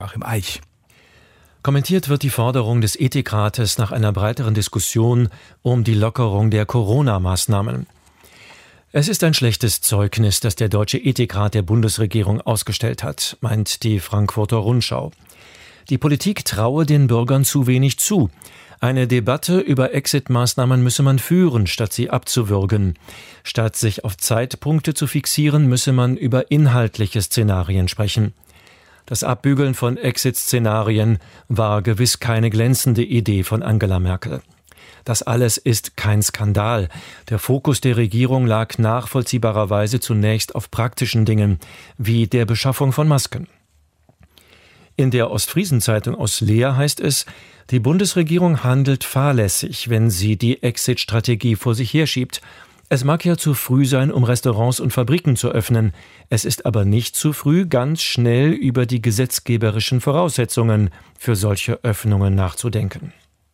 Achim Eich. Kommentiert wird die Forderung des Ethikrates nach einer breiteren Diskussion um die Lockerung der Corona-Maßnahmen. Es ist ein schlechtes Zeugnis, das der Deutsche Ethikrat der Bundesregierung ausgestellt hat, meint die Frankfurter Rundschau. Die Politik traue den Bürgern zu wenig zu. Eine Debatte über Exit-Maßnahmen müsse man führen, statt sie abzuwürgen. Statt sich auf Zeitpunkte zu fixieren, müsse man über inhaltliche Szenarien sprechen. Das Abbügeln von Exit-Szenarien war gewiss keine glänzende Idee von Angela Merkel. Das alles ist kein Skandal. Der Fokus der Regierung lag nachvollziehbarerweise zunächst auf praktischen Dingen, wie der Beschaffung von Masken. In der Ostfriesen-Zeitung aus Leer heißt es, die Bundesregierung handelt fahrlässig, wenn sie die Exit-Strategie vor sich herschiebt. Es mag ja zu früh sein, um Restaurants und Fabriken zu öffnen. Es ist aber nicht zu früh, ganz schnell über die gesetzgeberischen Voraussetzungen für solche Öffnungen nachzudenken.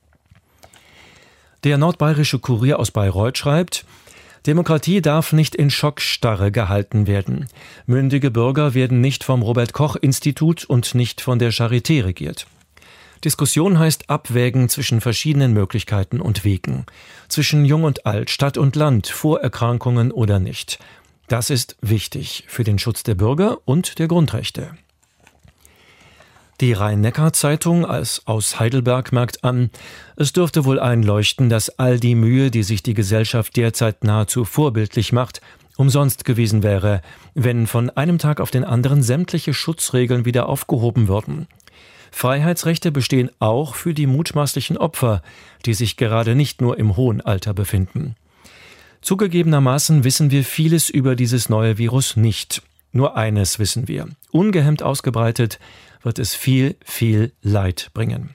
Der Nordbayerische Kurier aus Bayreuth schreibt: Demokratie darf nicht in Schockstarre gehalten werden. Mündige Bürger werden nicht vom Robert-Koch-Institut und nicht von der Charité regiert. Diskussion heißt abwägen zwischen verschiedenen Möglichkeiten und Wegen. Zwischen Jung und Alt, Stadt und Land, Vorerkrankungen oder nicht. Das ist wichtig für den Schutz der Bürger und der Grundrechte. Die Rhein-Neckar-Zeitung aus Heidelberg merkt an, es dürfte wohl einleuchten, dass all die Mühe, die sich die Gesellschaft derzeit nahezu vorbildlich macht, umsonst gewesen wäre, wenn von einem Tag auf den anderen sämtliche Schutzregeln wieder aufgehoben würden. Freiheitsrechte bestehen auch für die mutmaßlichen Opfer, die sich gerade nicht nur im hohen Alter befinden. Zugegebenermaßen wissen wir vieles über dieses neue Virus nicht. Nur eines wissen wir: ungehemmt ausgebreitet wird es viel, viel Leid bringen.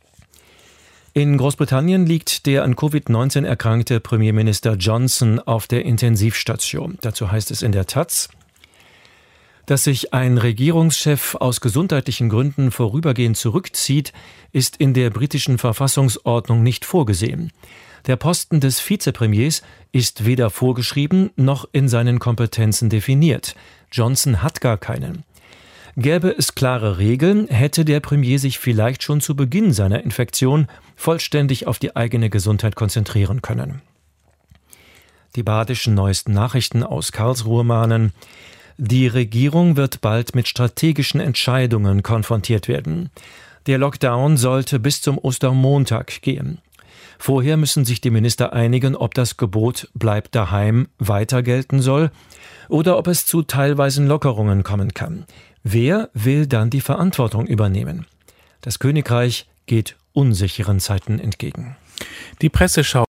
In Großbritannien liegt der an Covid-19 erkrankte Premierminister Johnson auf der Intensivstation. Dazu heißt es in der Taz, dass sich ein Regierungschef aus gesundheitlichen Gründen vorübergehend zurückzieht, ist in der britischen Verfassungsordnung nicht vorgesehen. Der Posten des Vizepremiers ist weder vorgeschrieben noch in seinen Kompetenzen definiert. Johnson hat gar keinen. Gäbe es klare Regeln, hätte der Premier sich vielleicht schon zu Beginn seiner Infektion vollständig auf die eigene Gesundheit konzentrieren können. Die badischen neuesten Nachrichten aus Karlsruhe mahnen: Die Regierung wird bald mit strategischen Entscheidungen konfrontiert werden. Der Lockdown sollte bis zum Ostermontag gehen. Vorher müssen sich die Minister einigen, ob das Gebot "Bleibt daheim" weiter gelten soll oder ob es zu teilweisen Lockerungen kommen kann. Wer will dann die Verantwortung übernehmen? Das Königreich geht unsicheren Zeiten entgegen. Die Presseschau